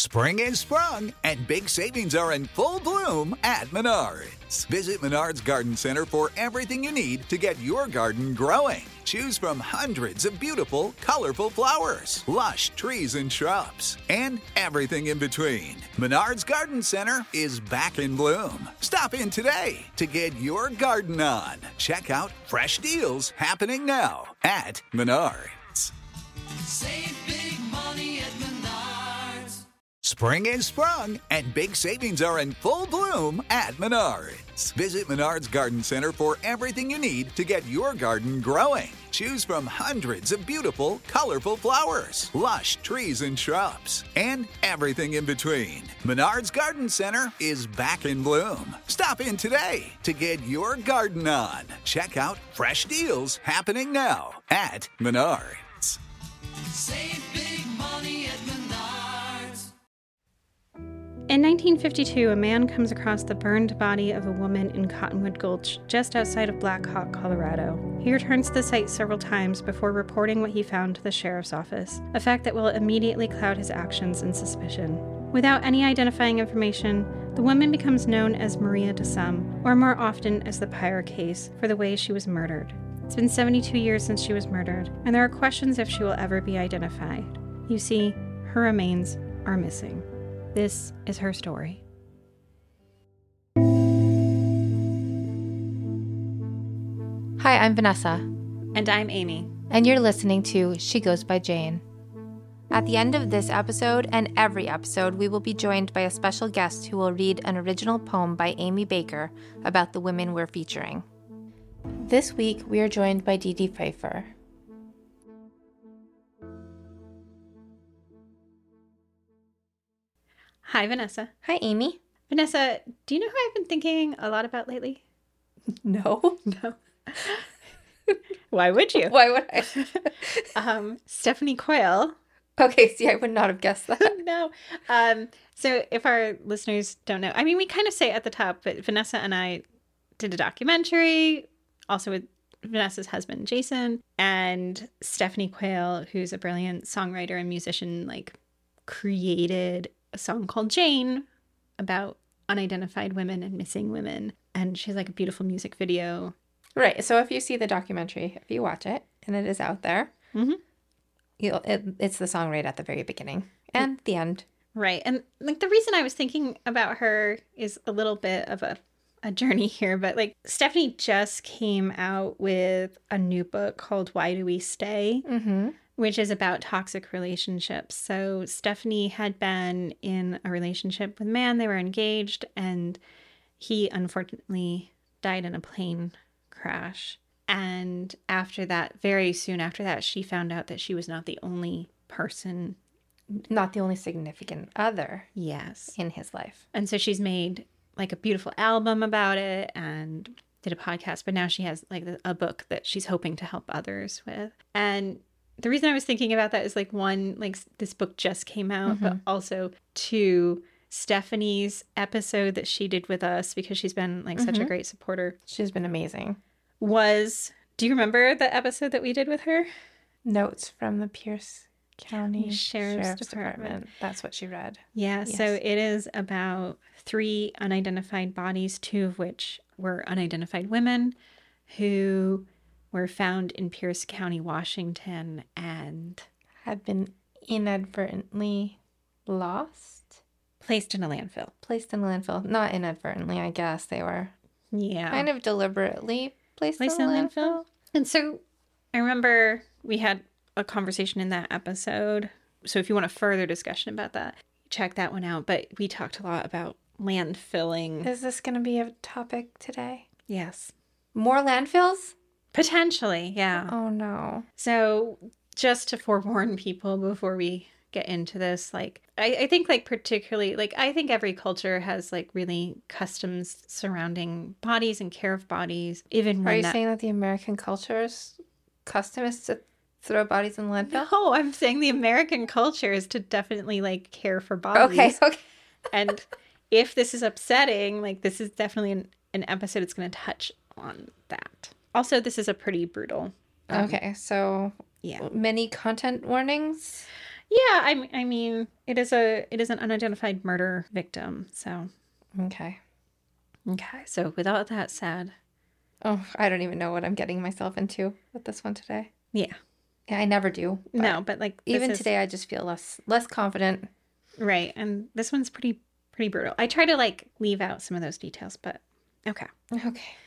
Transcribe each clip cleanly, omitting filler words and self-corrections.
Spring is sprung, and big savings are in full bloom at Menards. Visit Menards Garden Center for everything you need to get your garden growing. Choose from hundreds of beautiful, colorful flowers, lush trees and shrubs, and everything in between. Menards Garden Center is back in bloom. Stop in today to get your garden on. Check out fresh deals happening now at Menards. Save big money at Menards. Spring is sprung, and big savings are in full bloom at Menards. Visit Menards Garden Center for everything you need to get your garden growing. Choose from hundreds of beautiful, colorful flowers, lush trees and shrubs, and everything in between. Menards Garden Center is back in bloom. Stop in today to get your garden on. Check out fresh deals happening now at Menards. Save big money at Menards. In 1952, a man comes across the burned body of a woman in Cottonwood Gulch, just outside of Black Hawk, Colorado. He returns to the site several times before reporting what he found to the sheriff's office, a fact that will immediately cloud his actions and suspicion. Without any identifying information, the woman becomes known as Maria DeSum, or more often as the Pyre case, for the way she was murdered. It's been 72 years since she was murdered, and there are questions if she will ever be identified. You see, her remains are missing. This is her story. Hi, I'm Vanessa. And I'm Amy. And you're listening to She Goes by Jane. At the end of this episode and every episode, we will be joined by a special guest who will read an original poem by Amy Baker about the women we're featuring. This week, we are joined by Dee Dee Pfeiffer. Hi, Vanessa. Hi, Amy. Vanessa, do you know who I've been thinking a lot about lately? No. No. Why would you? Why would I? Stephanie Quayle. Okay, see, I would not have guessed that. No. So if our listeners don't know, I mean, we kind of say at the top, but Vanessa and I did a documentary, also with Vanessa's husband, Jason, and Stephanie Quayle, who's a brilliant songwriter and musician, created a song called Jane about unidentified women and missing women. And she's a beautiful music video. Right. So if you see the documentary, if you watch it, and it is out there, it's the song right at the very beginning and the end. Right. And the reason I was thinking about her is a little bit of a journey here, but Stephanie just came out with a new book called Why Do We Stay? Which is about toxic relationships. So Stephanie had been in a relationship with a man. They were engaged, and he unfortunately died in a plane crash. And after that, very soon after that, she found out that she was not the only person. Not the only significant other. Yes. In his life. And so she's made a beautiful album about it and did a podcast. But now she has a book that she's hoping to help others with. And the reason I was thinking about that is one, this book just came out, but also two, Stephanie's episode that she did with us, because she's been such a great supporter. She's been amazing. Do you remember the episode that we did with her? Notes from the Pierce County Sheriff's Department. That's what she read. Yeah, Yes. So it is about 3 unidentified bodies, 2 of which were unidentified women who were found in Pierce County, Washington, and had been inadvertently lost. Placed in a landfill. Placed in a landfill. Not inadvertently, I guess. They were kind of deliberately placed in a landfill. And so I remember we had a conversation in that episode. So if you want a further discussion about that, check that one out. But we talked a lot about landfilling. Is this going to be a topic today? Yes. More landfills? Potentially, yeah. Oh, no. So just to forewarn people before we get into this, I think particularly, I think every culture has really customs surrounding bodies and care of bodies. Even when Are you saying that the American culture's custom is to throw bodies in the landfill? No, I'm saying the American culture is to definitely care for bodies. Okay. And if this is upsetting, this is definitely an episode that's going to touch on that. Also, this is a pretty brutal. Okay, so yeah, many content warnings. Yeah, I mean, it is an unidentified murder victim. So, Okay. okay. So, without that said, Oh, I don't even know what I'm getting myself into with this one today. yeah, Yeah, I never do. no, but like this Even is- today, I just feel less confident. right? And this one's pretty brutal. I try to like leave out some of those details, but okay. Okay.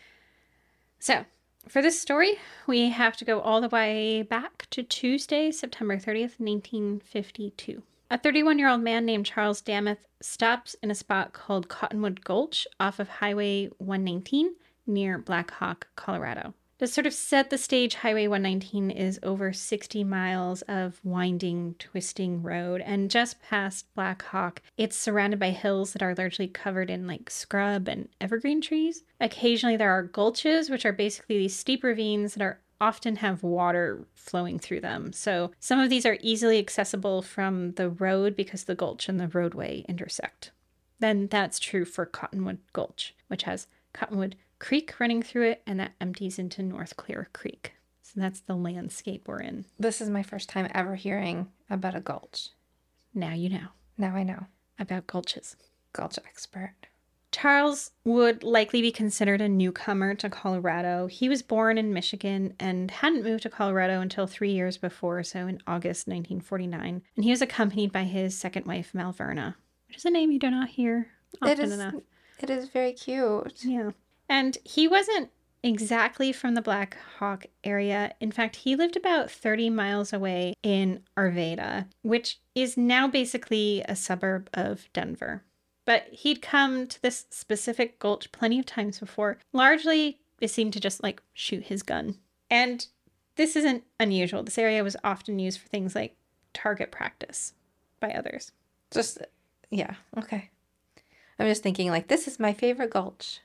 So, for this story, we have to go all the way back to Tuesday, September 30th, 1952. A 31-year-old man named Charles Dameth stops in a spot called Cottonwood Gulch off of Highway 119 near Black Hawk, Colorado. To sort of set the stage, Highway 119 is over 60 miles of winding, twisting road, and just past Black Hawk, it's surrounded by hills that are largely covered in like scrub and evergreen trees. Occasionally there are gulches, which are basically these steep ravines that are often have water flowing through them. So some of these are easily accessible from the road because the gulch and the roadway intersect. Then that's true for Cottonwood Gulch, which has Cottonwood Creek running through it, and that empties into North Clear Creek. So that's the landscape we're in. This is my first time ever hearing about a gulch. Now you know Now I know. about gulches. Gulch expert. Charles would likely be considered a newcomer to Colorado. He was born in Michigan and hadn't moved to Colorado until 3 years before, so in August 1949. And he was accompanied by his second wife, Malverna, which is a name you do not hear often enough. It is very cute. Yeah. And he wasn't exactly from the Black Hawk area. In fact, he lived about 30 miles away in Arvada, which is now basically a suburb of Denver. But he'd come to this specific gulch plenty of times before. Largely, it seemed to just like shoot his gun. And this isn't unusual. This area was often used for things like target practice by others. Yeah, okay. I'm just thinking, like, this is my favorite gulch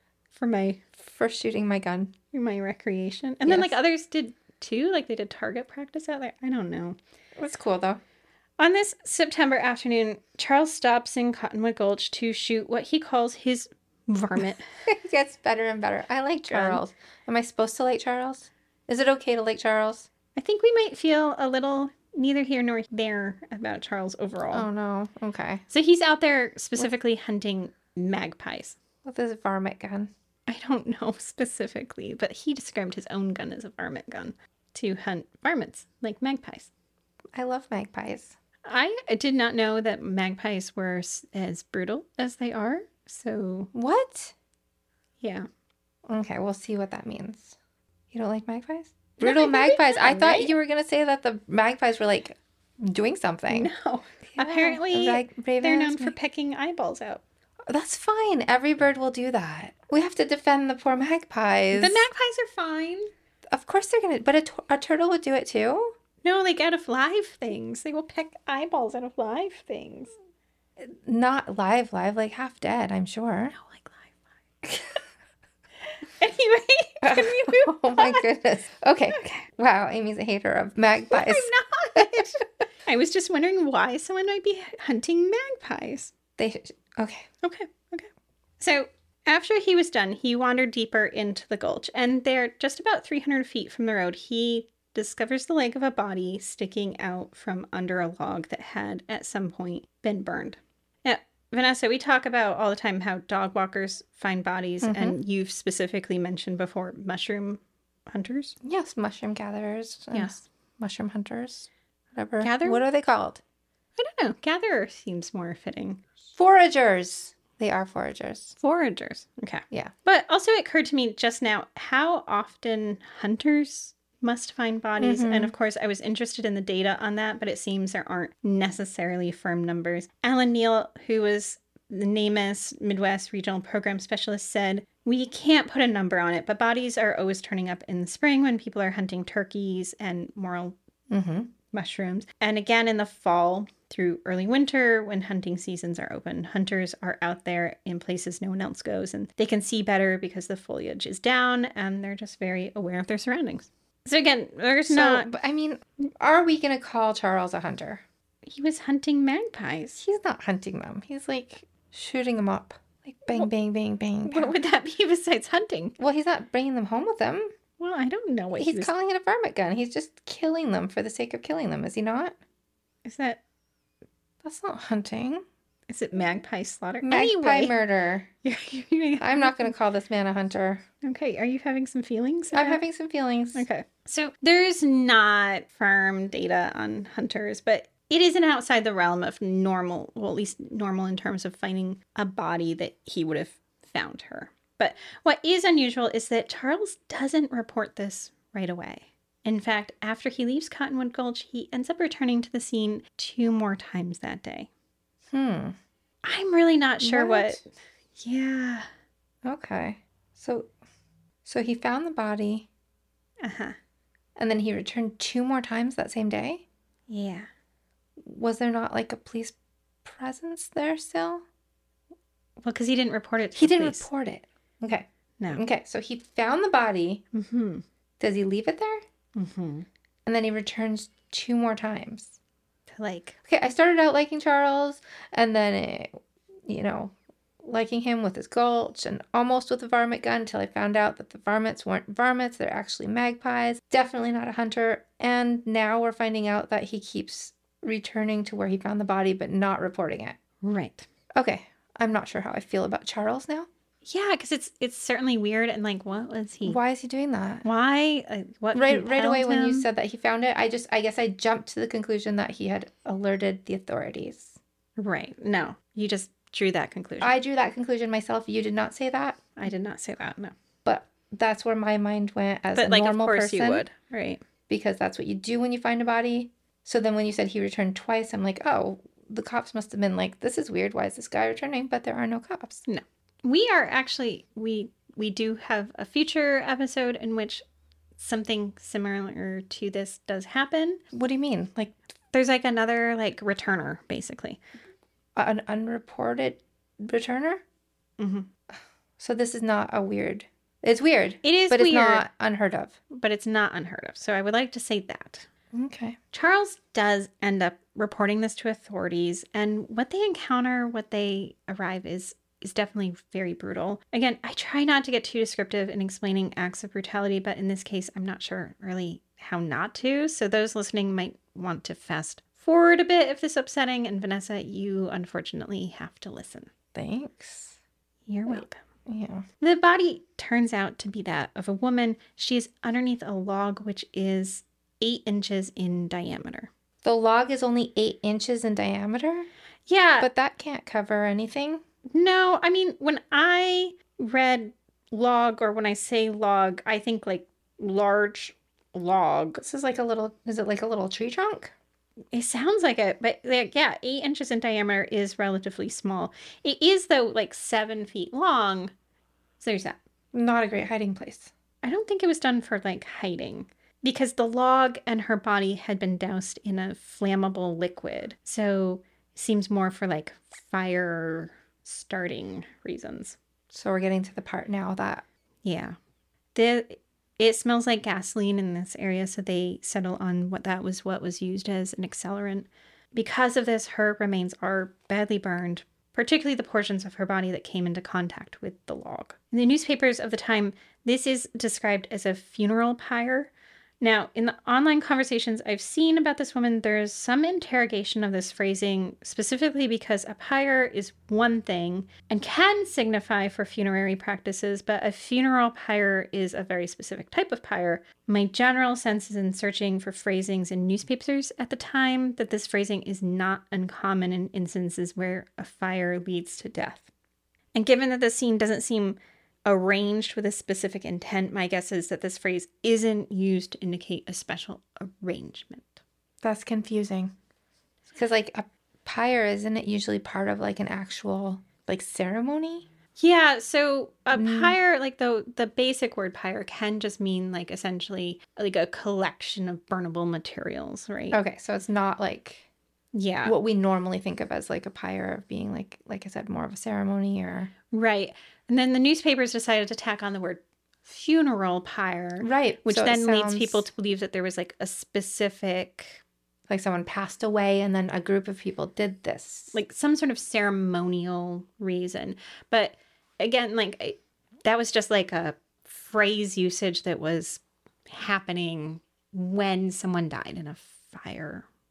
For shooting my gun. my recreation. And then Yes. like others did too. Like they did target practice out there. I don't know. It's cool, though. On this September afternoon, Charles stops in Cottonwood Gulch to shoot what he calls his varmint. It gets better and better. I like Charles. Am I supposed to like Charles? Is it okay to like Charles? I think we might feel a little neither here nor there about Charles overall. Oh, no. Okay. So he's out there specifically hunting magpies. With his varmint gun. I don't know specifically, but he described his own gun as a varmint gun to hunt varmints, like magpies. I love magpies. I did not know that magpies were as brutal as they are. So, What? yeah. Okay, we'll see what that means. You don't like magpies? No, Brutal I think magpies. we I know, thought right? you were going to say that the magpies were like doing something. No. Yeah, Apparently, brave they're ass known for mag- pecking eyeballs out. That's fine. Every bird will do that. We have to defend the poor magpies. The magpies are fine. Of course they're going to, but a turtle would do it too. No, like out of live things. They will peck eyeballs out of live things. Not live, like half dead, I'm sure. No, like live. Anyway, can we move Oh my on? goodness. Okay. Wow, Amy's a hater of magpies. I'm not. I was just wondering why someone might be hunting magpies. Okay. Okay. So after he was done, he wandered deeper into the gulch, and there, just about 300 feet from the road, he discovers the leg of a body sticking out from under a log that had, at some point, been burned. Now, Vanessa, we talk about all the time how dog walkers find bodies, and you've specifically mentioned before mushroom hunters. Yes, mushroom gatherers. and Yes. Mushroom hunters. Whatever. Gather- What are they called? I don't know. Gatherer seems more fitting. Foragers. They are foragers. Foragers. Okay. Yeah. But also it occurred to me just now how often hunters must find bodies. And of course, I was interested in the data on that, but it seems there aren't necessarily firm numbers. Alan Neal, who was the NamUs Midwest Regional Program Specialist, said, "We can't put a number on it, but bodies are always turning up in the spring when people are hunting turkeys and morel mushrooms. And again in the fall through early winter when hunting seasons are open. Hunters are out there in places no one else goes, and they can see better because the foliage is down and they're just very aware of their surroundings." So again, there's not... But I mean, are we going to call Charles a hunter? He was hunting magpies. He's not hunting them. He's like shooting them up. Like bang, bang, bang, bang. What would that be besides hunting? Well, he's not bringing them home with him. Well, I don't know what he He's was... calling it a varmint gun. He's just killing them for the sake of killing them, is he not? Is that, That's not hunting. is it magpie slaughter? Magpie Anyway, murder. I'm not going to call this man a hunter. Okay, are you having some feelings? I'm Sarah? having some feelings. Okay. So there's not firm data on hunters, but it isn't outside the realm of normal, well, at least normal in terms of finding a body that he would have found her. But what is unusual is that Charles doesn't report this right away. In fact, after he leaves Cottonwood Gulch, he ends up returning to the scene 2 more times that day. I'm really not sure what. Yeah. Okay. So he found the body, Uh-huh. and then he returned 2 more times that same day? Yeah. Was there not like a police presence there still? Well, because he didn't report it to He the didn't police. report it. Okay. No. Okay, so he found the body. Mm-hmm. Does he leave it there? Mm-hmm. And then he returns 2 more times. Like, Okay, I started out liking Charles, and then, liking him with his gulch and almost with the varmint gun until I found out that the varmints weren't varmints. They're actually magpies. Definitely not a hunter. And now we're finding out that he keeps returning to where he found the body, but not reporting it. right. Okay, I'm not sure how I feel about Charles now. Yeah, because it's certainly weird. And like, what was he? Why is he doing that? Why? What? Right compelled away when you him? said that he found it, I guess I jumped to the conclusion that he had alerted the authorities. Right. No, you just drew that conclusion. I drew that conclusion myself. You did not say that, I did not say that. No. but that's where my mind went as But a like, of normal course person. you would. Right. Because that's what you do when you find a body. So then when you said he returned twice, I'm like, oh, the cops must have been like, this is weird. Why is this guy returning? But there are no cops. No. We are actually we do have a future episode in which something similar to this does happen. What do you mean? Like There's like another like returner, basically. an unreported returner? Mm-hmm. So this is not a weird. It's weird. It is but weird, it's not unheard of. but it's not unheard of. So I would like to say that. Okay. Charles does end up reporting this to authorities, and what they encounter, what they arrive is definitely very brutal. Again, I try not to get too descriptive in explaining acts of brutality, but in this case, I'm not sure really how not to. So those listening might want to fast forward a bit if this is upsetting. And Vanessa, you unfortunately have to listen. Thanks. You're welcome. Yeah. The body turns out to be that of a woman. She is underneath a log, which is 8 inches in diameter. The log is only 8 inches in diameter, Yeah. but that can't cover anything. No, I mean, when I read log, or when I say log, I think like large log. This is like is it like a little tree trunk? It sounds like it, but like, yeah, 8 inches in diameter is relatively small. It is, though, like 7 feet long. So there's that. Not a great hiding place. I don't think it was done for like hiding, because the log and her body had been doused in a flammable liquid. So it seems more for like fire starting reasons. So we're getting to the part now that Yeah. It smells like gasoline in this area, so they settle on what was used as an accelerant. Because of this, her remains are badly burned, particularly the portions of her body that came into contact with the log. In the newspapers of the time, this is described as a funeral pyre. Now, in the online conversations I've seen about this woman, there's some interrogation of this phrasing, specifically because a pyre is one thing and can signify for funerary practices, but a funeral pyre is a very specific type of pyre. My general sense is, in searching for phrasings in newspapers at the time, that this phrasing is not uncommon in instances where a fire leads to death. And given that the scene doesn't seem arranged with a specific intent, my guess is that this phrase isn't used to indicate a special arrangement. that's confusing. Because like a pyre, isn't it usually part of like an actual like ceremony? Yeah, so a pyre, like the basic word pyre, can just mean like essentially like a collection of burnable materials, right? Okay, so it's not like Yeah. what we normally think of as like a pyre of being like I said, more of a ceremony or Right. And then the newspapers decided to tack on the word funeral pyre. right, Which so it then leads sounds people to believe that there was like a specific, like someone passed away and then a group of people did this. like some sort of ceremonial reason. But again, like that was just like a phrase usage that was happening when someone died in a fire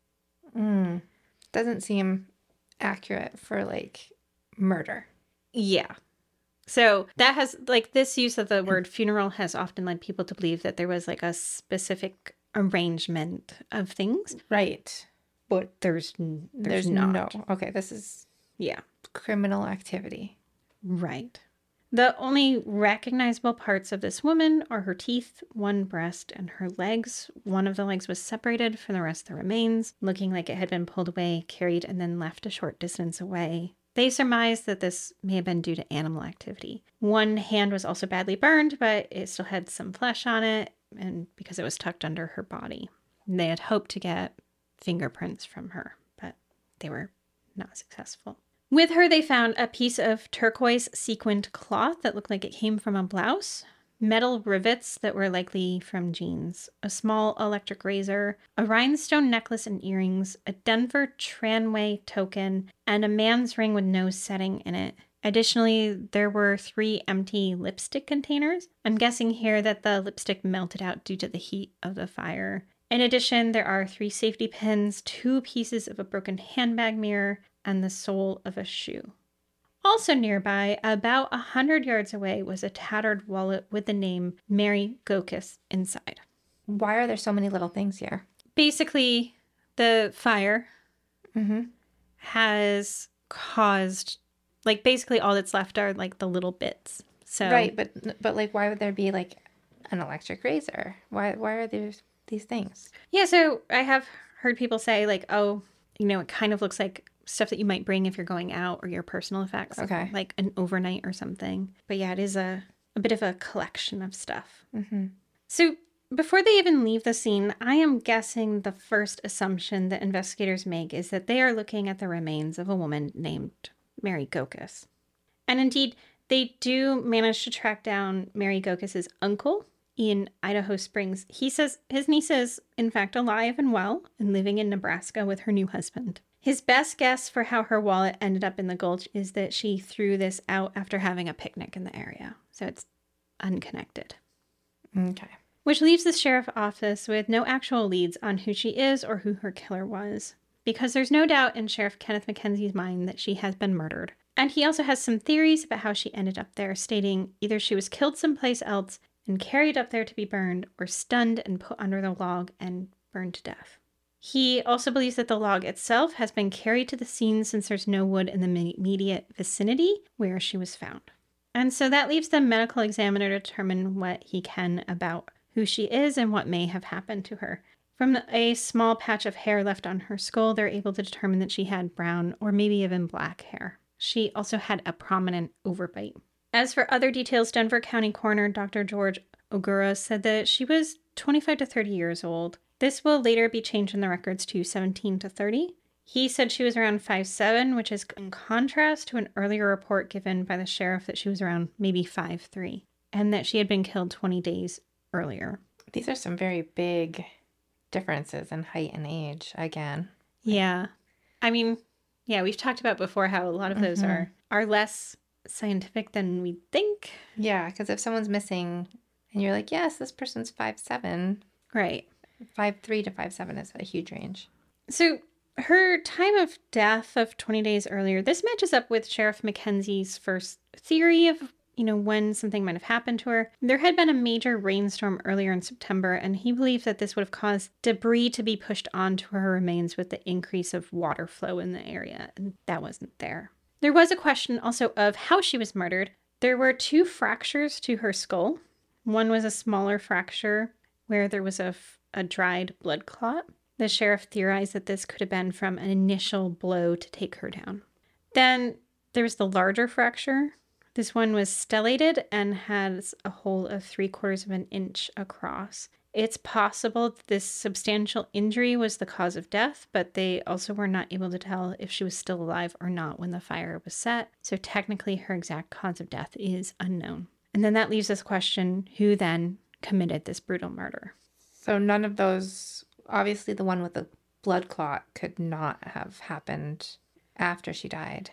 Doesn't seem accurate for, like, murder. Yeah. So that has, like, this use of the word funeral has often led people to believe that there was, like, a specific arrangement of things. Right. But there's not. no. Okay, this is Yeah. criminal activity. Right. The only recognizable parts of this woman are her teeth, one breast, and her legs. One of the legs was separated from the rest of the remains, looking like it had been pulled away, carried, and then left a short distance away. They surmised that this may have been due to animal activity. One hand was also badly burned, but it still had some flesh on it, and because it was tucked under her body. They had hoped to get fingerprints from her, but they were not successful. With her, they found a piece of turquoise sequined cloth that looked like it came from a blouse, metal rivets that were likely from jeans, a small electric razor, a rhinestone necklace and earrings, a Denver Tramway token, and a man's ring with no setting in it. Additionally, there were 3 empty lipstick containers. I'm guessing here that the lipstick melted out due to the heat of the fire. In addition, there are 3 safety pins, 2 pieces of a broken handbag mirror, and the sole of a shoe. Also nearby, about 100 yards away, was a tattered wallet with the name Mary Gokis inside. Why are there so many little things here? Basically, the fire has caused, like, basically all that's left are, like, the little bits. So Right, but like, why would there be, like, an electric razor? Why are there these things? Yeah, so I have heard people say, like, oh, you know, it kind of looks like stuff that you might bring if you're going out or your personal effects. Okay. Like an overnight or something. But yeah, it is a bit of a collection of stuff. So before they even leave the scene, I am guessing the first assumption that investigators make is that they are looking at the remains of a woman named Mary Gokis. And indeed, they do manage to track down Mary Gokis' uncle in Idaho Springs. He says his niece is, in fact, alive and well and living in Nebraska with her new husband. His best guess for how her wallet ended up in the gulch is that she threw this out after having a picnic in the area. So it's unconnected. Okay. Which leaves the sheriff's office with no actual leads on who she is or who her killer was. Because there's no doubt in Sheriff Kenneth McKenzie's mind that she has been murdered. And he also has some theories about how she ended up there, stating either she was killed someplace else and carried up there to be burned, or stunned and put under the log and burned to death. He also believes that the log itself has been carried to the scene since there's no wood in the immediate vicinity where she was found. And so that leaves the medical examiner to determine what he can about who she is and what may have happened to her. From a small patch of hair left on her skull, they're able to determine that she had brown or maybe even black hair. She also had a prominent overbite. As for other details, Denver County Coroner Dr. George Ogura said that she was 25 to 30 years old. This will later be changed in the records to 17 to 30. He said she was around 5'7", which is in contrast to an earlier report given by the sheriff that she was around maybe 5'3", and that she had been killed 20 days earlier. These are some very big differences in height and age, again. Yeah. I mean, yeah, we've talked about before how a lot of those are less scientific than we think. Yeah, because if someone's missing and you're like, yes, this person's 5'7", Right. 5'3" to 5'7" is a huge range. So her time of death of 20 days earlier, this matches up with Sheriff McKenzie's first theory of, when something might have happened to her. There had been a major rainstorm earlier in September, and he believed that this would have caused debris to be pushed onto her remains with the increase of water flow in the area, and that wasn't there. There was a question also of how she was murdered. There were 2 fractures to her skull. One was a smaller fracture where there was a dried blood clot. The sheriff theorized that this could have been from an initial blow to take her down. Then there was the larger fracture. This one was stellated and has a hole of 3/4 of an inch across. It's possible that this substantial injury was the cause of death, but they also were not able to tell if she was still alive or not when the fire was set. So technically her exact cause of death is unknown. And then that leaves this question, who then committed this brutal murder? So none of those, obviously the one with the blood clot could not have happened after she died.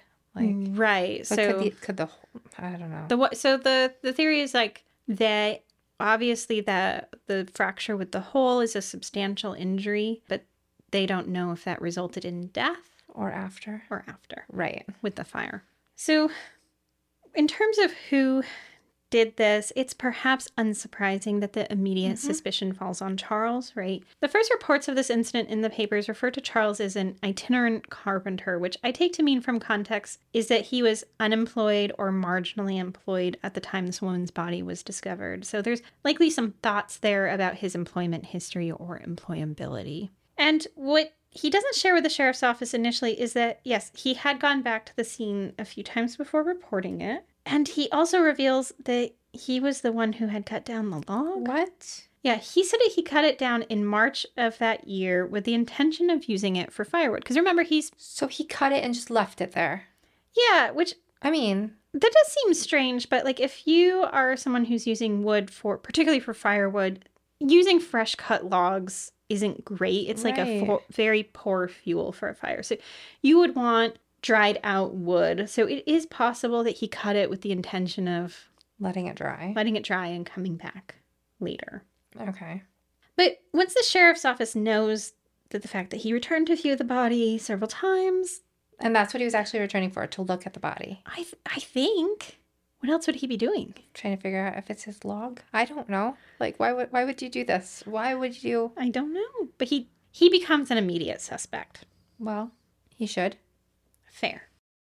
Right. So could the I don't know. The theory is like that obviously the fracture with the hole is a substantial injury, but they don't know if that resulted in death Or after. or after Right. with the fire. So in terms of who did this, it's perhaps unsurprising that the immediate suspicion falls on Charles, right? The first reports of this incident in the papers refer to Charles as an itinerant carpenter, which I take to mean from context is that he was unemployed or marginally employed at the time this woman's body was discovered. So there's likely some thoughts there about his employment history or employability. And what he doesn't share with the sheriff's office initially is that, yes, he had gone back to the scene a few times before reporting it. And he also reveals that he was the one who had cut down the log. What? Yeah, he said that he cut it down in March of that year with the intention of using it for firewood. Because remember, So he cut it and just left it there. Yeah, which I mean, that does seem strange. But like if you are someone who's using wood particularly for firewood, using fresh cut logs isn't great. It's like a very poor fuel for a fire. So you would want dried out wood. So it is possible that he cut it with the intention of letting it dry. And coming back later. Okay. But once the sheriff's office knows that the fact that he returned to view the body several times. And that's what he was actually returning for, to look at the body. I think. What else would he be doing? Trying to figure out if it's his log? I don't know. Like, why would you do this? Why would you? I don't know. But he becomes an immediate suspect. Well, he should. Fair.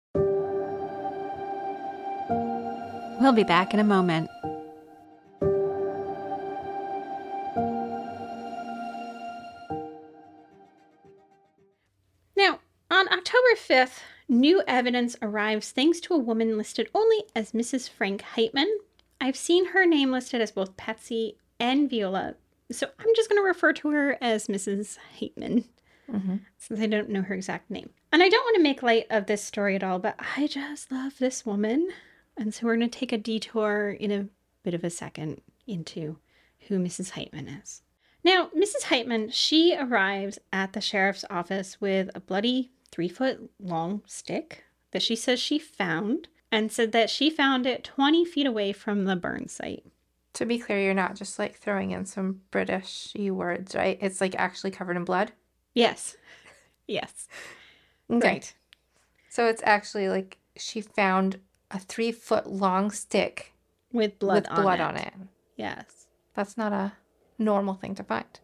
We'll be back in a moment. Now, on October 5th, new evidence arrives thanks to a woman listed only as Mrs. Frank Heitman. I've seen her name listed as both Patsy and Viola, so I'm just going to refer to her as Mrs. Heitman. Since I don't know her exact name. And I don't want to make light of this story at all, but I just love this woman. And so we're going to take a detour in a bit of a second into who Mrs. Heitman is. Now, Mrs. Heitman, she arrives at the sheriff's office with a bloody 3-foot long stick that she says she found and said that she found it 20 feet away from the burn site. To be clear, you're not just like throwing in some British-y words, right? It's like actually covered in blood? Yes. Yes. Okay. Right. So it's actually like she found a 3-foot long stick With blood on it. Yes. That's not a normal thing to find.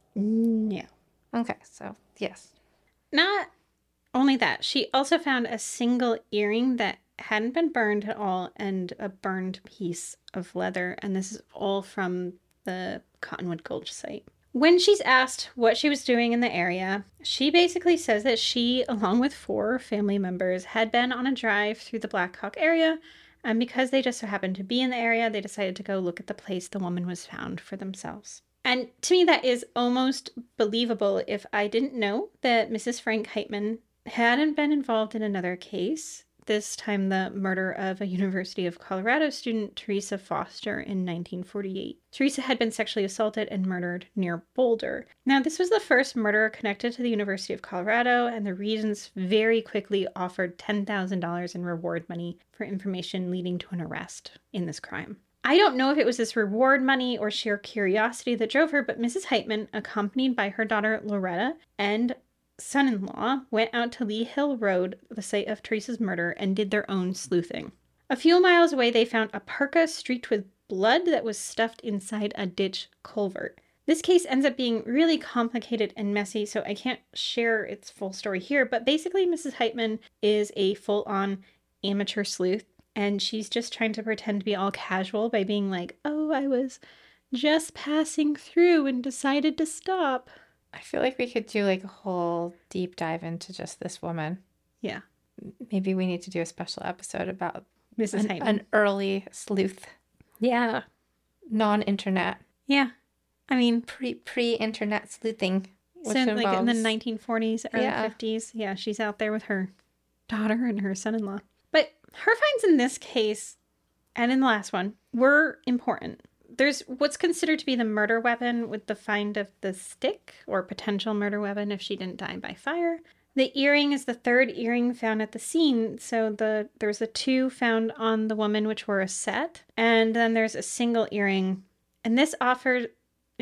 No. Okay, so yes. Not only that, she also found a single earring that hadn't been burned at all and a burned piece of leather. And this is all from the Cottonwood Gulch site. When she's asked what she was doing in the area, she basically says that she, along with 4 family members, had been on a drive through the Black Hawk area. And because they just so happened to be in the area, they decided to go look at the place the woman was found for themselves. And to me, that is almost believable if I didn't know that Mrs. Frank Heitman hadn't been involved in another case, this time the murder of a University of Colorado student, Teresa Foster, in 1948. Teresa had been sexually assaulted and murdered near Boulder. Now, this was the first murder connected to the University of Colorado, and the Regents very quickly offered $10,000 in reward money for information leading to an arrest in this crime. I don't know if it was this reward money or sheer curiosity that drove her, but Mrs. Heitman, accompanied by her daughter Loretta and son-in-law, went out to Lee Hill Road, the site of Teresa's murder, and did their own sleuthing. A few miles away, they found a parka streaked with blood that was stuffed inside a ditch culvert. This case ends up being really complicated and messy, so I can't share its full story here, but basically Mrs. Heitman is a full-on amateur sleuth, and she's just trying to pretend to be all casual by being like, oh, I was just passing through and decided to stop. I feel like we could do like a whole deep dive into just this woman. Yeah. Maybe we need to do a special episode about Mrs. Heitman. An early sleuth. Yeah. Non-internet. Yeah. I mean, pre-internet sleuthing. So like in the 1940s, early Yeah. 50s. Yeah, she's out there with her daughter and her son-in-law. But her finds in this case, and in the last one, were important. There's what's considered to be the murder weapon with the find of the stick, or potential murder weapon if she didn't die by fire. The earring is the 3rd earring found at the scene. So there's the 2 found on the woman, which were a set. And then there's a single earring. And this offered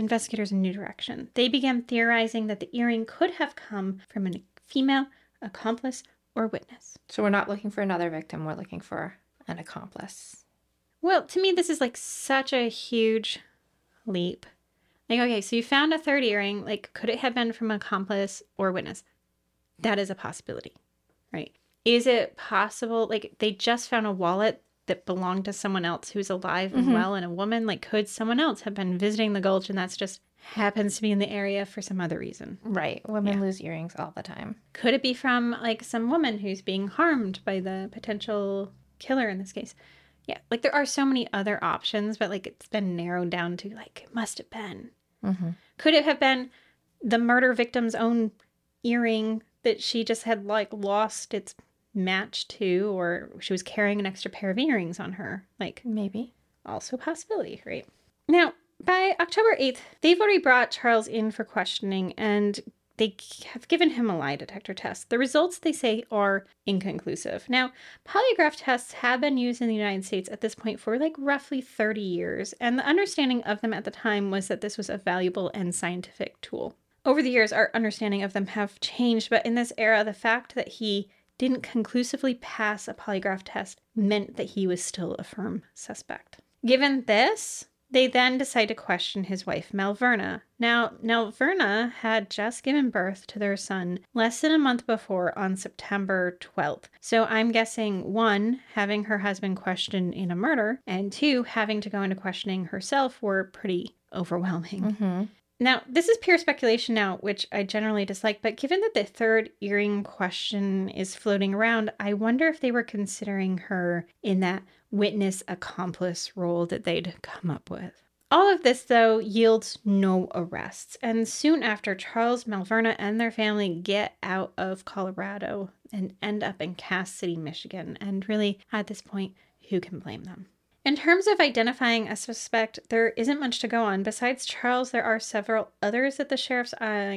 investigators a new direction. They began theorizing that the earring could have come from a female accomplice or witness. So we're not looking for another victim. We're looking for an accomplice. Well, to me, this is like such a huge leap. Like, okay, so you found a third earring. Like, could it have been from accomplice or witness? That is a possibility, right? Is it possible? Like, they just found a wallet that belonged to someone else who's alive and well and a woman. Like, could someone else have been visiting the gulch and that's just happens to be in the area for some other reason? Right. Women lose earrings all the time. Could it be from, like, some woman who's being harmed by the potential killer in this case? Yeah, like, there are so many other options, but, like, it's been narrowed down to, like, it must have been. Could it have been the murder victim's own earring that she just had, like, lost its match to, or she was carrying an extra pair of earrings on her? Like, Maybe. also a possibility, right? Now, by October 8th, they've already brought Charles in for questioning, and they have given him a lie detector test. The results, they say, are inconclusive. Now, polygraph tests have been used in the United States at this point for like roughly 30 years, and the understanding of them at the time was that this was a valuable and scientific tool. Over the years, our understanding of them have changed, but in this era, the fact that he didn't conclusively pass a polygraph test meant that he was still a firm suspect. Given this, they then decide to question his wife, Malverna. Now, Malverna had just given birth to their son less than a month before on September 12th. So I'm guessing, 1, having her husband questioned in a murder, and 2, having to go into questioning herself were pretty overwhelming. Now, this is pure speculation now, which I generally dislike, but given that the third earring question is floating around, I wonder if they were considering her in that witness-accomplice role that they'd come up with. All of this, though, yields no arrests, and soon after, Charles, Malverna, and their family get out of Colorado and end up in Cass City, Michigan, and really, at this point, who can blame them? In terms of identifying a suspect, there isn't much to go on. Besides Charles, there are several others that the sheriff's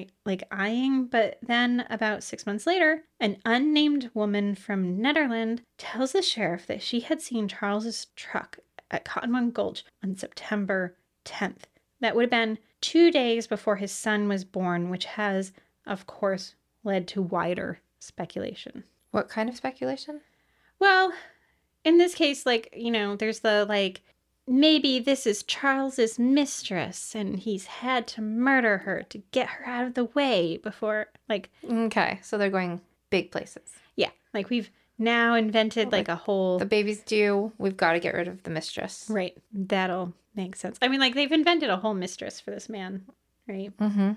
eyeing, but then about 6 months later, an unnamed woman from Nederland tells the sheriff that she had seen Charles's truck at Cottonwood Gulch on September 10th. That would have been 2 days before his son was born, which has, of course, led to wider speculation. What kind of speculation? Well, in this case, like, you know, there's the, like, maybe this is Charles's mistress and he's had to murder her to get her out of the way before, like... Okay, so they're going big places. Yeah, like, we've now invented, like, a whole... The baby's due. We've got to get rid of the mistress. Right. That'll make sense. I mean, like, they've invented a whole mistress for this man, right?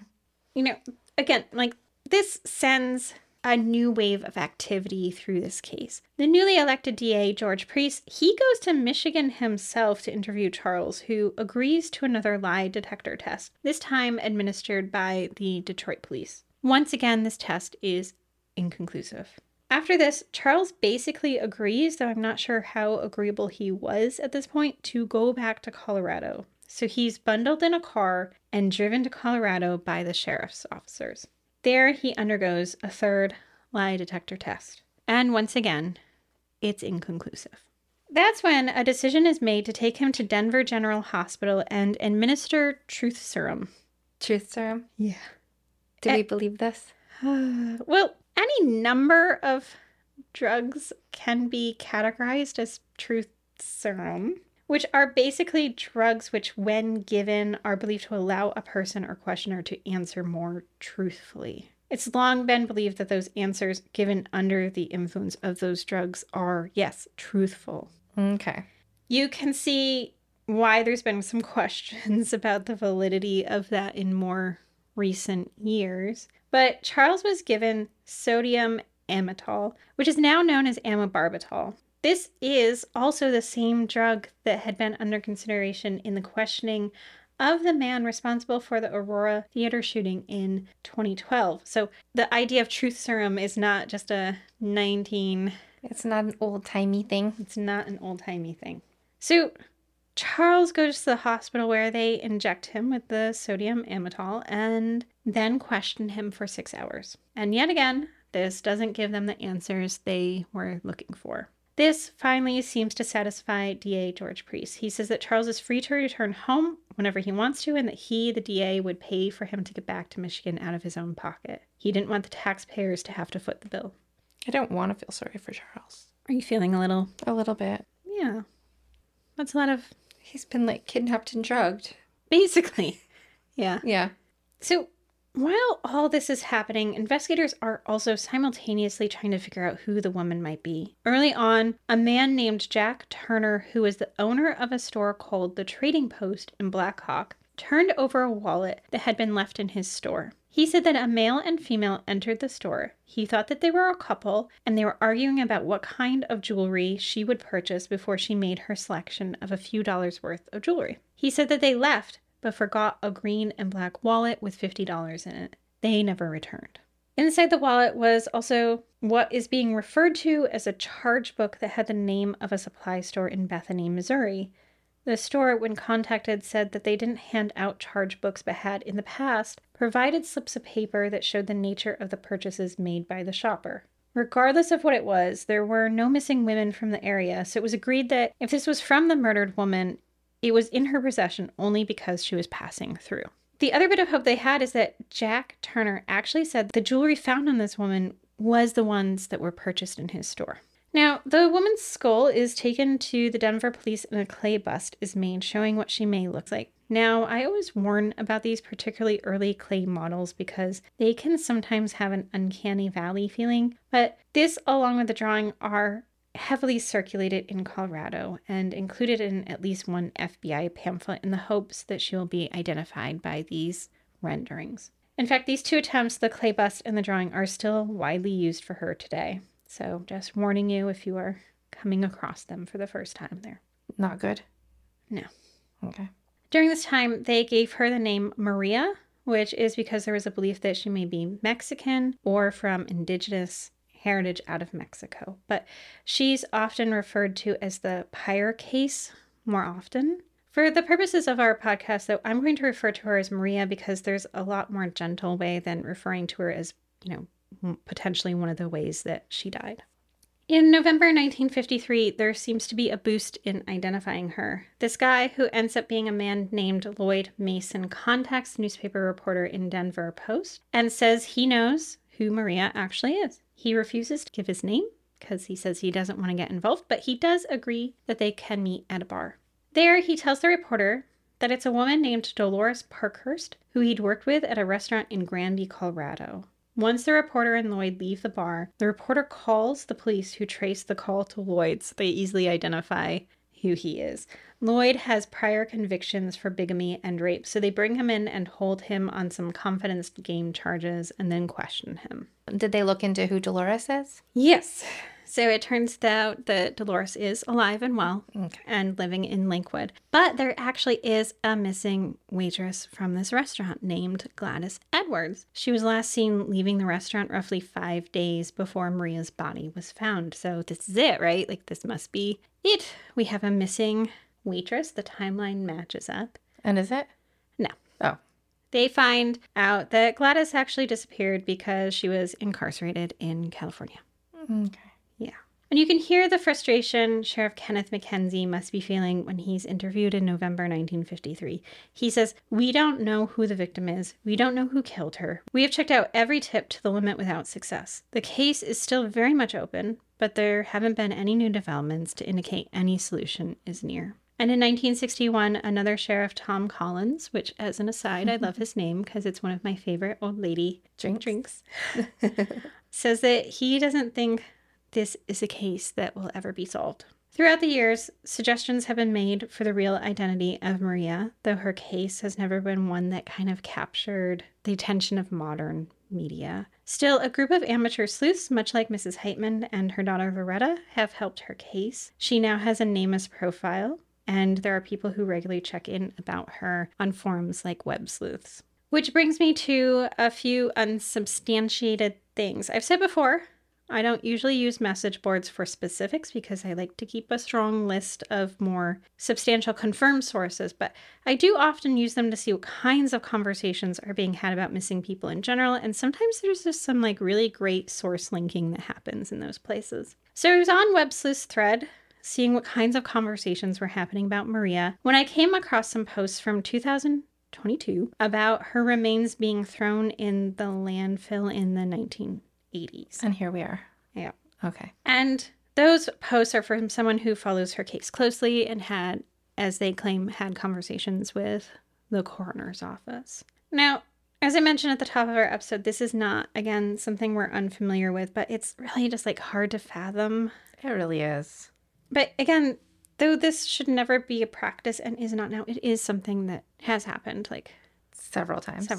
You know, again, like, this sends a new wave of activity through this case. The newly elected DA, George Priest, he goes to Michigan himself to interview Charles, who agrees to another lie detector test, this time administered by the Detroit police. Once again, this test is inconclusive. After this, Charles basically agrees, though I'm not sure how agreeable he was at this point, to go back to Colorado. So he's bundled in a car and driven to Colorado by the sheriff's officers. There, he undergoes a third lie detector test. And once again, it's inconclusive. That's when a decision is made to take him to Denver General Hospital and administer truth serum. Truth serum? Yeah. Do we believe this? Well, any number of drugs can be categorized as truth serum, which are basically drugs which, when given, are believed to allow a person or questioner to answer more truthfully. It's long been believed that those answers given under the influence of those drugs are, yes, truthful. Okay. You can see why there's been some questions about the validity of that in more recent years. But Charles was given sodium amytal, which is now known as amobarbital. This is also the same drug that had been under consideration in the questioning of the man responsible for the Aurora Theater shooting in 2012. So the idea of truth serum is not just a It's not an old-timey thing. It's not an old-timey thing. So Charles goes to the hospital where they inject him with the sodium amytal and then question him for 6 hours. And yet again, this doesn't give them the answers they were looking for. This finally seems to satisfy DA George Priest. He says that Charles is free to return home whenever he wants to, and that he, the DA, would pay for him to get back to Michigan out of his own pocket. He didn't want the taxpayers to have to foot the bill. I don't want to feel sorry for Charles. Are you feeling a little? A little bit. Yeah. That's a lot of... He's been, like, kidnapped and drugged. Basically. Yeah. Yeah. So while all this is happening, investigators are also simultaneously trying to figure out who the woman might be. Early on, a man named Jack Turner, who was the owner of a store called the Trading Post in Black Hawk, turned over a wallet that had been left in his store. He said that a male and female entered the store. He thought that they were a couple, and they were arguing about what kind of jewelry she would purchase before she made her selection of a few dollars worth of jewelry. He said that they left, but forgot a green and black wallet with $50 in it. They never returned. Inside the wallet was also what is being referred to as a charge book that had the name of a supply store in Bethany, Missouri. The store, when contacted, said that they didn't hand out charge books but had, in the past, provided slips of paper that showed the nature of the purchases made by the shopper. Regardless of what it was, there were no missing women from the area, so it was agreed that if this was from the murdered woman, it was in her possession only because she was passing through. The other bit of hope they had is that Jack Turner actually said the jewelry found on this woman was the ones that were purchased in his store. Now, the woman's skull is taken to the Denver police and a clay bust is made showing what she may look like. Now, I always warn about these particularly early clay models because they can sometimes have an uncanny valley feeling, but this, along with the drawing, are heavily circulated in Colorado and included in at least one FBI pamphlet in the hopes that she will be identified by these renderings. In fact, these two attempts, the clay bust and the drawing, are still widely used for her today. So just warning you if you are coming across them for the first time there. Not good? No. Okay. During this time, they gave her the name Maria, which is because there was a belief that she may be Mexican or from indigenous heritage out of Mexico. But she's often referred to as the Pyre case more often. For the purposes of our podcast, though, I'm going to refer to her as Maria because there's a lot more gentle way than referring to her as, potentially one of the ways that she died. In November 1953, there seems to be a boost in identifying her. This guy, who ends up being a man named Lloyd Mason, contacts the newspaper reporter in Denver Post and says he knows who Maria actually is. He refuses to give his name because he says he doesn't want to get involved, but he does agree that they can meet at a bar. There, he tells the reporter that it's a woman named Dolores Parkhurst, who he'd worked with at a restaurant in Granby, Colorado. Once the reporter and Lloyd leave the bar, the reporter calls the police, who trace the call to Lloyd so they easily identify who he is. Lloyd has prior convictions for bigamy and rape, so they bring him in and hold him on some confidence game charges and then question him. Did they look into who Dolores is? Yes. So it turns out that Dolores is alive and well and living in Lakewood. But there actually is a missing waitress from this restaurant named Gladys Edwards. She was last seen leaving the restaurant roughly 5 days before Maria's body was found. So this is it, right? Like, this must be it. We have a missing waitress. The timeline matches up. And is it? No. Oh. They find out that Gladys actually disappeared because she was incarcerated in California. Okay. Yeah. And you can hear the frustration Sheriff Kenneth McKenzie must be feeling when he's interviewed in November 1953. He says, "We don't know who the victim is. We don't know who killed her. We have checked out every tip to the limit without success. The case is still very much open, but there haven't been any new developments to indicate any solution is near." And in 1961, another sheriff, Tom Collins, which, as an aside, I love his name because it's one of my favorite old lady drinks, says that he doesn't think this is a case that will ever be solved. Throughout the years, suggestions have been made for the real identity of Maria, though her case has never been one that kind of captured the attention of modern media. Still, a group of amateur sleuths, much like Mrs. Heitman and her daughter Loretta, have helped her case. She now has a NamUs profile, and there are people who regularly check in about her on forums like Web Sleuths. Which brings me to a few unsubstantiated things. I've said before, I don't usually use message boards for specifics because I like to keep a strong list of more substantial confirmed sources, but I do often use them to see what kinds of conversations are being had about missing people in general, and sometimes there's just some really great source linking that happens in those places. So I was on Web Sleuth's thread seeing what kinds of conversations were happening about Maria when I came across some posts from 2022 about her remains being thrown in the landfill in the 1980s. And here we are. Yeah. Okay. And those posts are from someone who follows her case closely and had, as they claim, had conversations with the coroner's office. Now, as I mentioned at the top of our episode, this is not, again, something we're unfamiliar with, but it's really just like hard to fathom. It really is. But again, though this should never be a practice and is not now, it is something that has happened like Several times.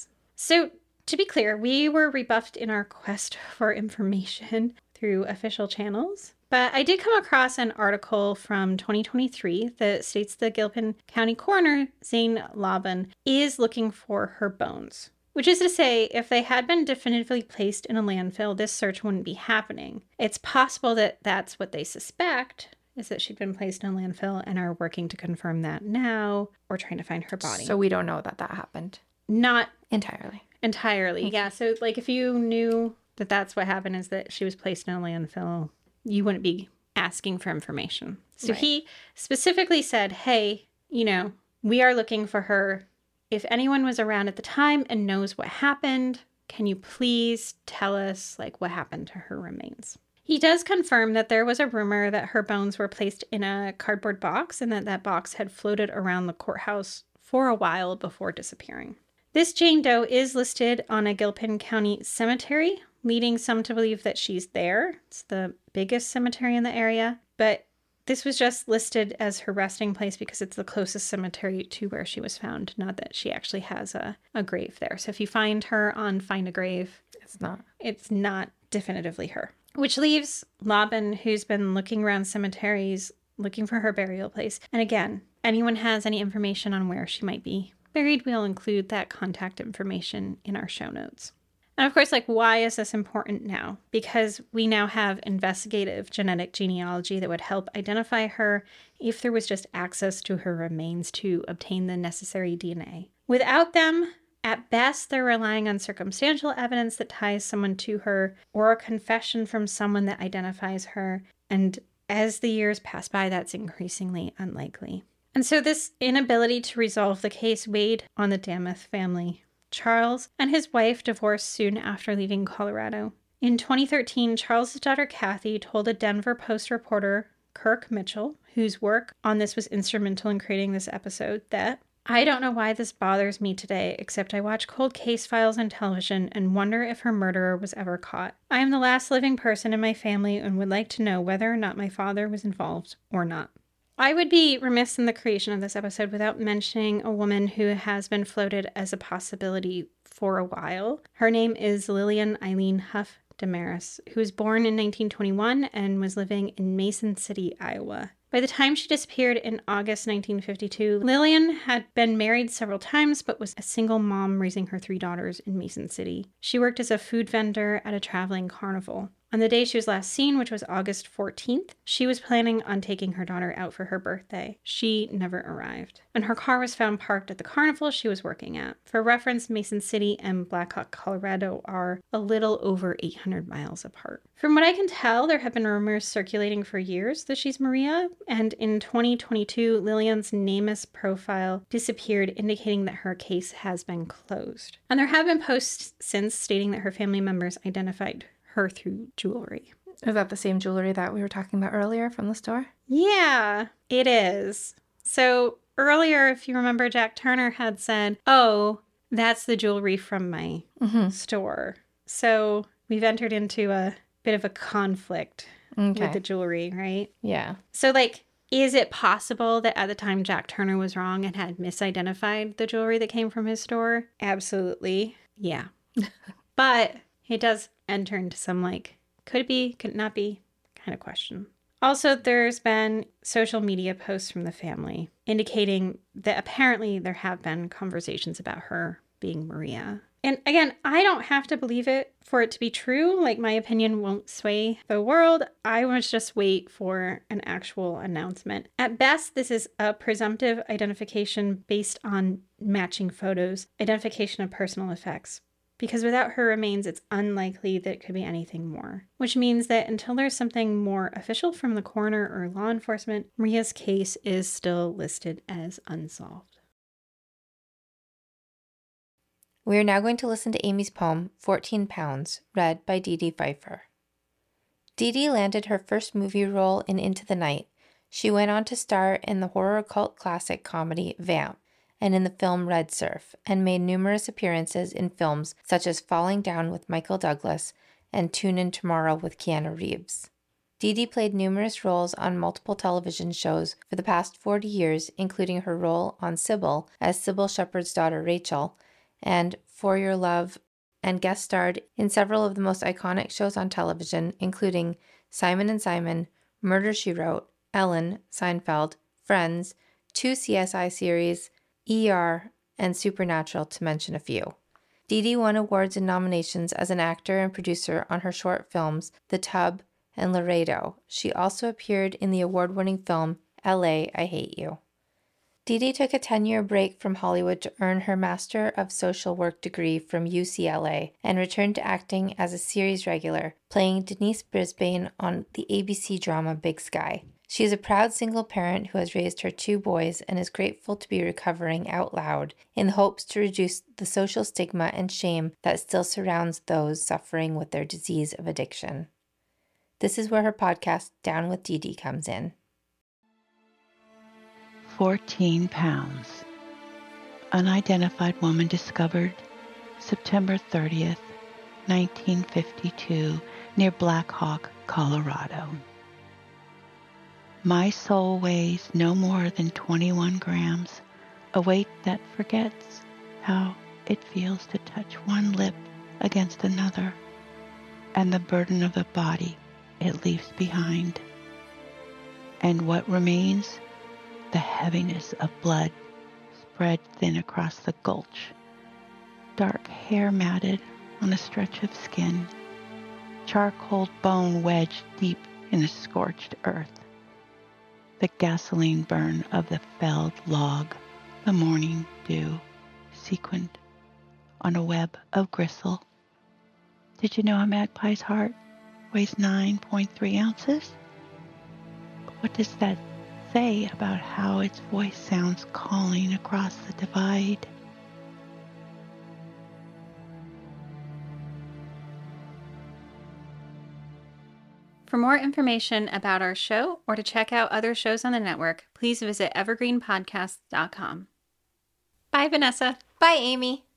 So to be clear, we were rebuffed in our quest for information through official channels. But I did come across an article from 2023 that states the Gilpin County coroner, Zane Laban, is looking for her bones. Which is to say, if they had been definitively placed in a landfill, this search wouldn't be happening. It's possible that that's what they suspect, is that she'd been placed in a landfill and are working to confirm that now, or trying to find her body. So we don't know that happened. Not Entirely. entirely. Yeah, so like if you knew that that's what happened, is that she was placed in a landfill, you wouldn't be asking for information. So Right. he specifically said, hey, we are looking for her. If anyone was around at the time and knows what happened, can you please tell us what happened to her remains? He does confirm that there was a rumor that her bones were placed in a cardboard box and that box had floated around the courthouse for a while before disappearing. This Jane Doe is listed on a Gilpin County cemetery, leading some to believe that she's there. It's the biggest cemetery in the area, but this was just listed as her resting place because it's the closest cemetery to where she was found, not that she actually has a grave there. So if you find her on Find a Grave, it's not definitively her. Which leaves Laban, who's been looking around cemeteries, looking for her burial place. And again, anyone has any information on where she might be buried, we'll include that contact information in our show notes. And of course, why is this important now? Because we now have investigative genetic genealogy that would help identify her if there was just access to her remains to obtain the necessary DNA. Without them, at best, they're relying on circumstantial evidence that ties someone to her or a confession from someone that identifies her. And as the years pass by, that's increasingly unlikely. And so this inability to resolve the case weighed on the Dameth family. Charles and his wife divorced soon after leaving Colorado. In 2013, Charles' daughter Kathy told a Denver Post reporter, Kirk Mitchell, whose work on this was instrumental in creating this episode, that, I don't know why this bothers me today, except I watch cold case files on television and wonder if her murderer was ever caught. I am the last living person in my family and would like to know whether or not my father was involved or not. I would be remiss in the creation of this episode without mentioning a woman who has been floated as a possibility for a while. Her name is Lillian Eileen Huff Damaris, who was born in 1921 and was living in Mason City, Iowa. By the time she disappeared in August 1952, Lillian had been married several times but was a single mom raising her 3 daughters in Mason City. She worked as a food vendor at a traveling carnival. On the day she was last seen, which was August 14th, she was planning on taking her daughter out for her birthday. She never arrived. And her car was found parked at the carnival she was working at. For reference, Mason City and Black Hawk, Colorado are a little over 800 miles apart. From what I can tell, there have been rumors circulating for years that she's Maria, and in 2022, Lillian's NamUs profile disappeared, indicating that her case has been closed. And there have been posts since stating that her family members identified her through jewelry. Is that the same jewelry that we were talking about earlier from the store? Yeah, it is. So earlier, if you remember, Jack Turner had said, oh, that's the jewelry from my store. So we've entered into a bit of a conflict with the jewelry, right? Yeah. So is it possible that at the time Jack Turner was wrong and had misidentified the jewelry that came from his store? Absolutely. Yeah. But it does enter into some could it be, could it not be kind of question. Also, there's been social media posts from the family indicating that apparently there have been conversations about her being Maria. And again, I don't have to believe it for it to be true. My opinion won't sway the world. I must just wait for an actual announcement. At best, this is a presumptive identification based on matching photos, identification of personal effects. because without her remains, it's unlikely that it could be anything more. Which means that until there's something more official from the coroner or law enforcement, Maria's case is still listed as unsolved. We are now going to listen to Amy's poem, 14 Pounds, read by Dee Dee Pfeiffer. Dee Dee landed her first movie role in Into the Night. She went on to star in the horror cult classic comedy Vamp and in the film Red Surf, and made numerous appearances in films such as Falling Down with Michael Douglas and Tune In Tomorrow with Keanu Reeves. Dee Dee played numerous roles on multiple television shows for the past 40 years, including her role on Sybil as Sybil Shepherd's daughter Rachel, and For Your Love, and guest starred in several of the most iconic shows on television, including Simon & Simon, Murder, She Wrote, Ellen, Seinfeld, Friends, 2 CSI series, ER, and Supernatural, to mention a few. Dee Dee won awards and nominations as an actor and producer on her short films The Tub and Laredo. She also appeared in the award-winning film L.A. I Hate You. Dee Dee took a 10-year break from Hollywood to earn her Master of Social Work degree from UCLA and returned to acting as a series regular, playing Denise Brisbane on the ABC drama Big Sky. She is a proud single parent who has raised her 2 boys and is grateful to be recovering out loud in the hopes to reduce the social stigma and shame that still surrounds those suffering with their disease of addiction. This is where her podcast, Down with Dee Dee, comes in. 14 pounds. Unidentified woman discovered September 30th, 1952, near Black Hawk, Colorado. My soul weighs no more than 21 grams, a weight that forgets how it feels to touch one lip against another, and the burden of the body it leaves behind. And what remains? The heaviness of blood spread thin across the gulch, dark hair matted on a stretch of skin, charcoal bone wedged deep in the scorched earth, the gasoline burn of the felled log, the morning dew sequined on a web of gristle. Did you know a magpie's heart weighs 9.3 ounces? What does that say about how its voice sounds calling across the divide? For more information about our show or to check out other shows on the network, please visit evergreenpodcasts.com. Bye, Vanessa. Bye, Amy.